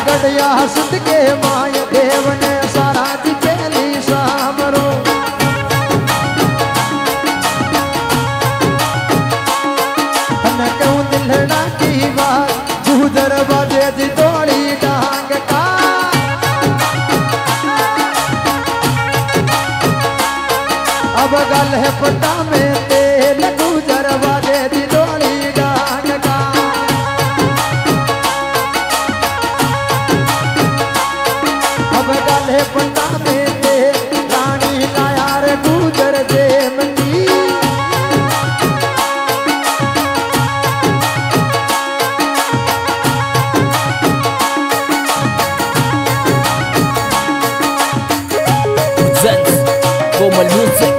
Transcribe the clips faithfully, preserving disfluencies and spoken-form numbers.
गड़िया सुत के माय देव ने सारा दिखेली सामरो तने कहूं दिलड़ा की बात तू दरवाजे दी तोड़ी डांग का अब गल है पता में तेल तू दरवाजे दी तोड़ी डांग का अब गल है पता में तेल रानी लाया रे गुजर दे मती Como el music.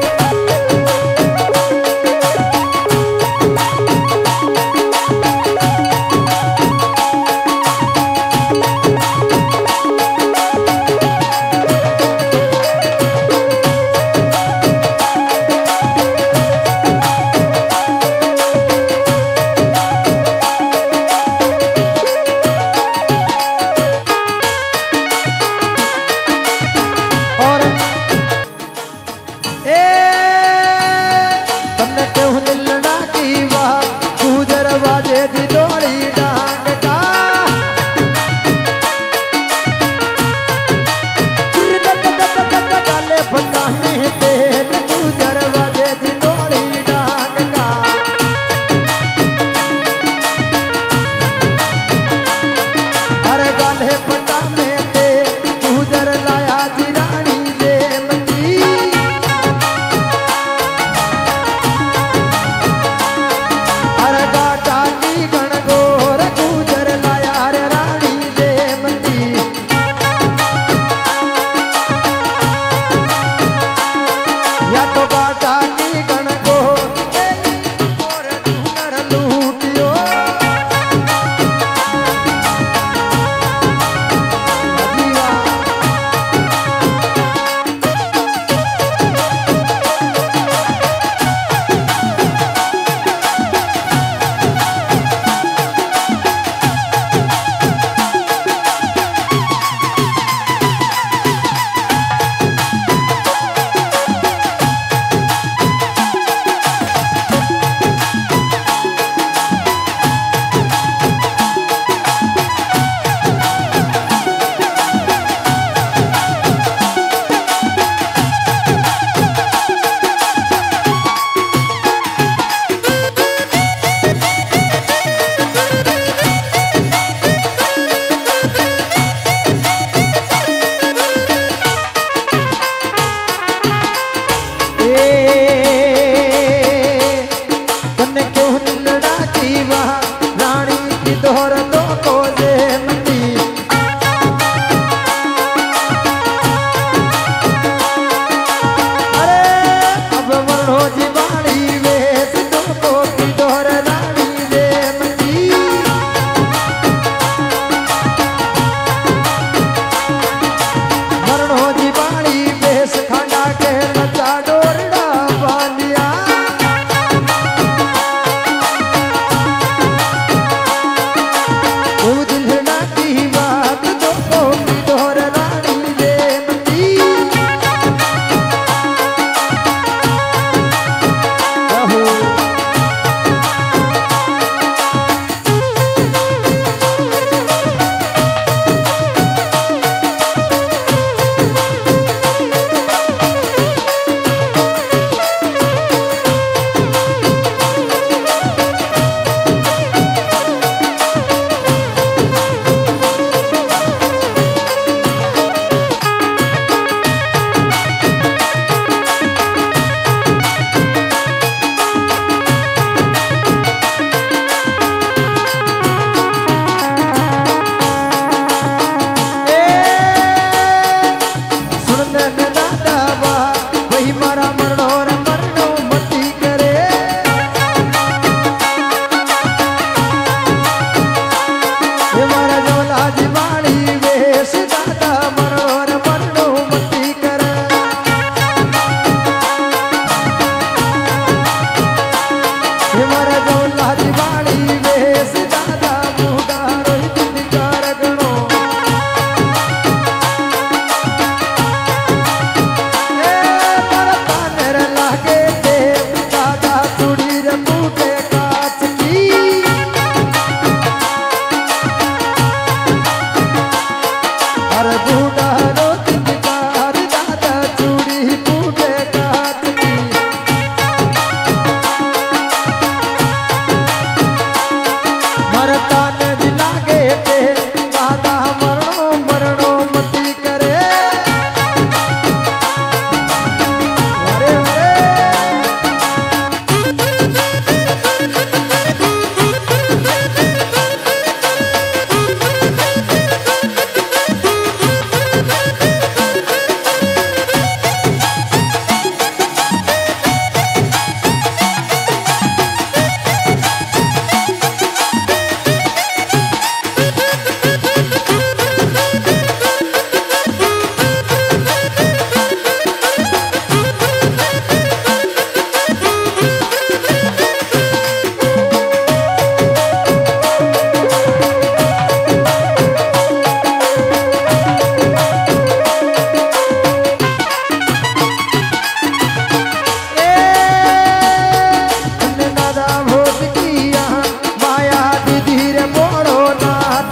Who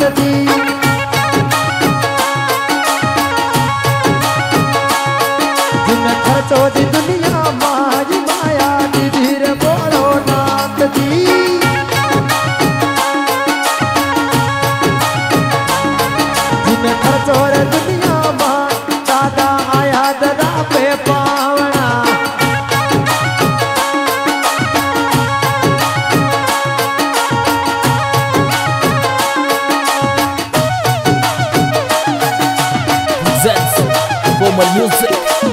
दी जिन खर्चो दी दुनिया माई माया दी धीर बोलो नाथ दी जिन खर्चो रे दुनिया मां दादा आया दादा पे पावना Presents Komal Music.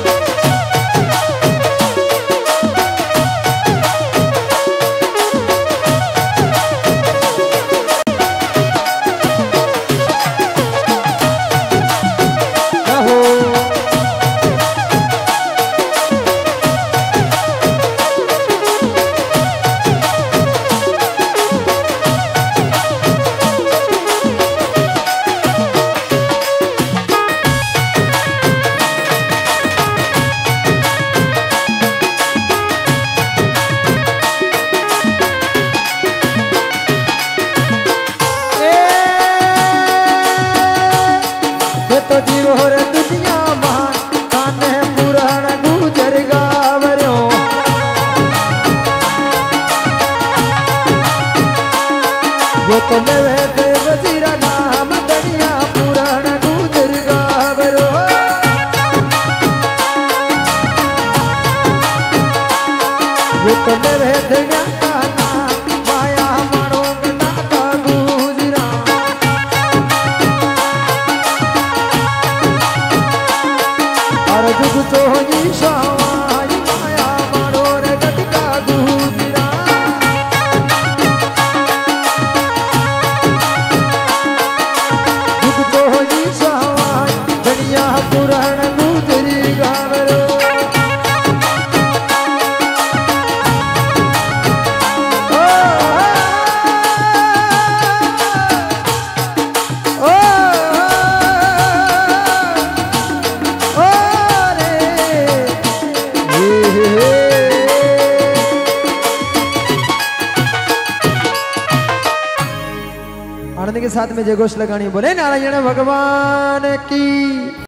तो जीवोर दुनिया मान काने पुराण गुजर गावरो वो तो मेरे देव जीरा नाम दुनिया पुराण गुजर गावरो वो तो मेरे दुनिया का नाम माया मानो नाता गुजरा जुग तो ईशावाई माया मारो रे गटका गुजरा जुग तो ईशावाई दुनिया पुराण गुजरी गावरो आनंद के साथ में जय घोष लगानी बोले नारायण भगवान की।